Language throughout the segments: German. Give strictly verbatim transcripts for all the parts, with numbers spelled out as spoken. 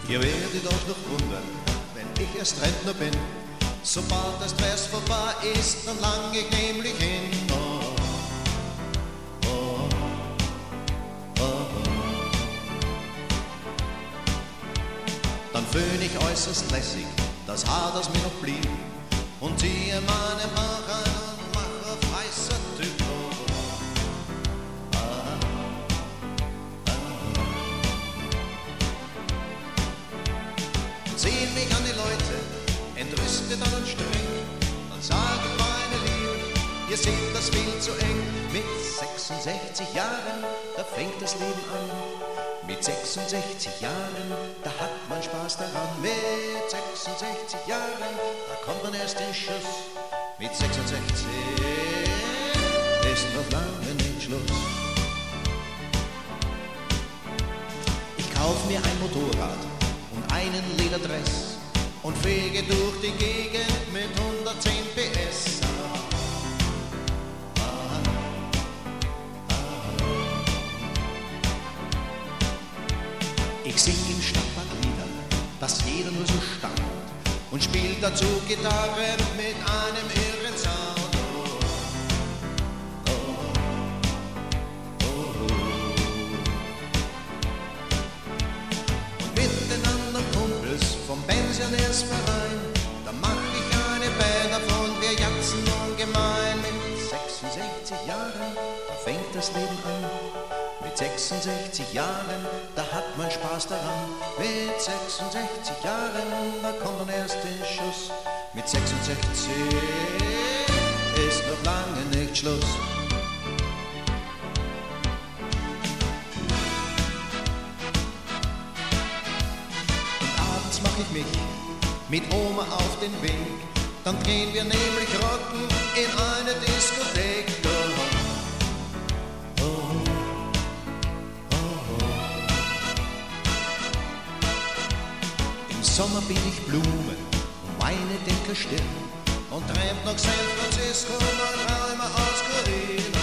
Ihr werdet euch noch wundern, wenn ich erst Rentner bin. Sobald der Stress vorbei ist, dann lang ich nämlich hin. Oh, oh, oh, oh. Dann föhn ich äußerst lässig das Haar, das mir noch blieb, und ziehe meinem Haar ein und mache auf heißer Typ. Sehen mich an die Leute, entrüstet an und streng, dann sagen meine Lieben, ihr seht das viel zu eng. Mit sechsundsechzig Jahren, da fängt das Leben an. Mit sechsundsechzig Jahren, da hat man Spaß daran. Mit sechsundsechzig Jahren, da kommt man erst in Schuss. Mit sechsundsechzig ist noch lange nicht Schluss. Ich kauf mir ein Motorrad und einen Lederdress und fege durch die Gegend mit hundertzehn P S. Ah, ah, ah. Ich sing im Stadtpark Lieder, dass jeder nur so staunt, und spiel dazu Gitarre mit einem irren Sound. Oh, oh, oh, oh. Und mit den anderen Kumpels vom Pensionärsverein, da mach ich eine Band davon, wir jatzen ungemein. Mit sechsundsechzig Jahren, da fängt das Leben an. Mit sechsundsechzig Jahren, da hat man Spaß daran. Mit sechsundsechzig Jahren, da kommt man erst in Schuss. Mit sechsundsechzig ist noch lange nicht Schluss. Mach ich mich mit Oma auf den Weg, dann gehen wir nämlich rocken in eine Diskothek. Oh, oh, oh, oh. Im Sommer bin ich Blume um meine Deckerstirn und treibt nach San Francisco mein Träume aus Korea.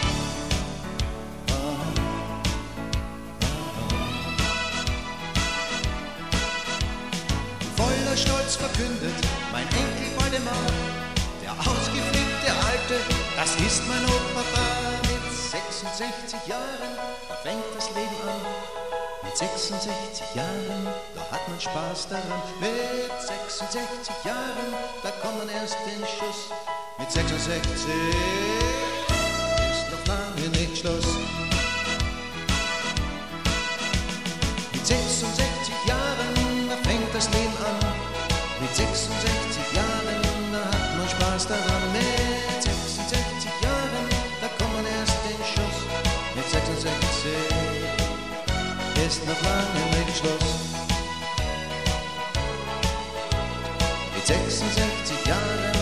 Voller Stolz verkündet mein Enkel Waldemar, der ausgeflippte Alte, das ist mein Opa da. Mit sechsundsechzig Jahren, da fängt das Leben an. Mit sechsundsechzig Jahren, da hat man Spaß daran. Mit sechsundsechzig Jahren, da kommt man erst in Schuss. Mit sechsundsechzig ist noch lange nicht Schluss. Mit sechsundsechzig Jahren, da fängt das Leben an. Mit sechsundsechzig Jahren, da hat man Spaß daran. Mit sechsundsechzig Jahren, da kommt man erst in Schuss. Mit sechsundsechzig ist noch lange nicht Schluss. Mit sechsundsechzig Jahren